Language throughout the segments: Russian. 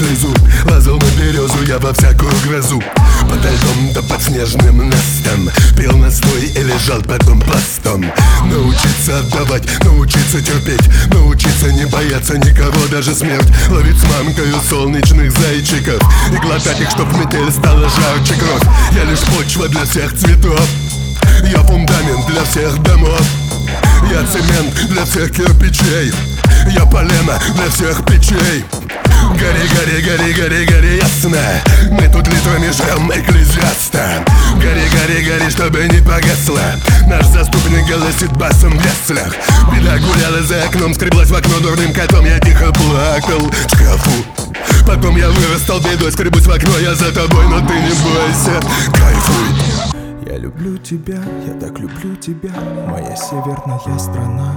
слезу. Лазал на березу я во всякую грозу. Под льдом да под снежным настом. Пил настой и лежал потом пластом. Научиться отдавать, научиться терпеть, научиться не бояться никого, даже смерть. Ловить с мамкою солнечных зайчиков и глотать их, чтоб в метель стала жарче кровь. Я лишь почва для всех цветов, я фундамент для всех домов, я цемент для всех кирпичей, я полено для всех печей. Гори, гори, гори, гори, гори, ясно. Мы тут литрами жрем экклезиаста. Гори, гори, гори, чтобы не погасло. Наш заступник голосит басом в яслях. Беда гуляла за окном, скреблась в окно дурным котом. Я тихо плакал в шкафу. Потом я вырастал бедой, скребусь в окно, я за тобой, но ты не бойся, кайфуй. Я люблю тебя, я так люблю тебя, моя северная страна.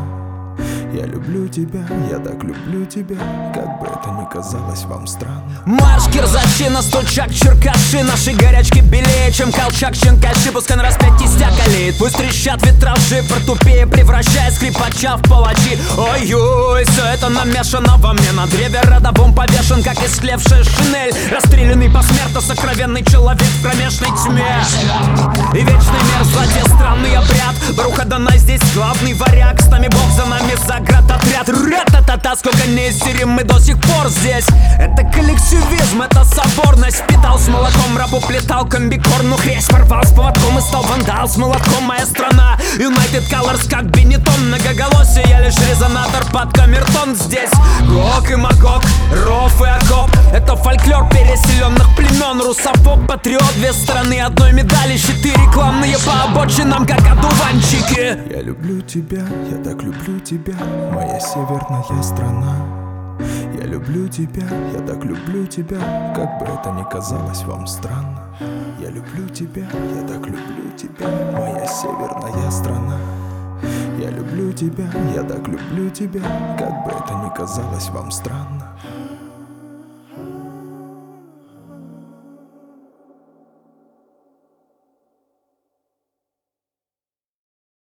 Я люблю тебя, я так люблю тебя, как бы это ни казалось вам странно. Марш, кирзачина, стульчак, черкаши. Наши горячки белее, чем колчак, щенкаши. Пускай на распять кистяк олеет, пусть трещат витражи. Портупея превращая скрипача в палачи. Ой-ой, все это намешано во мне. На древе родовом повешен, как истлевшая шинель. Расстрелянный посмертно, сокровенный человек в кромешной тьме. И вечный мир, злодей, странный обряд. Баруха Данай здесь главный варяг. С нами Бог, за нами заградотряд. Ра-та-та-та, сколько не истерим, мы до сих пор здесь. Это коллективизм, это соборность. Питал с молоком, рабу плетал комбикорн. Ну хресь порвал с поводком и стал вандал с молотком. Моя страна, United Colors как Бенетон. Многоголосие, я лишь резонатор под камертон. Здесь Гог и Магог, ров и окоп. Это фольклор переселенных племен. Русофоб, патриот, две стороны одной медали. Щиты рекламные по обочинам, как одуванчики. Я люблю тебя, я так люблю тебя, моя северная страна. Я люблю тебя, я так люблю тебя, как бы это ни казалось вам странно. Я люблю тебя, я так люблю тебя, моя северная страна. Я люблю тебя, я так люблю тебя, как бы это ни казалось вам странно.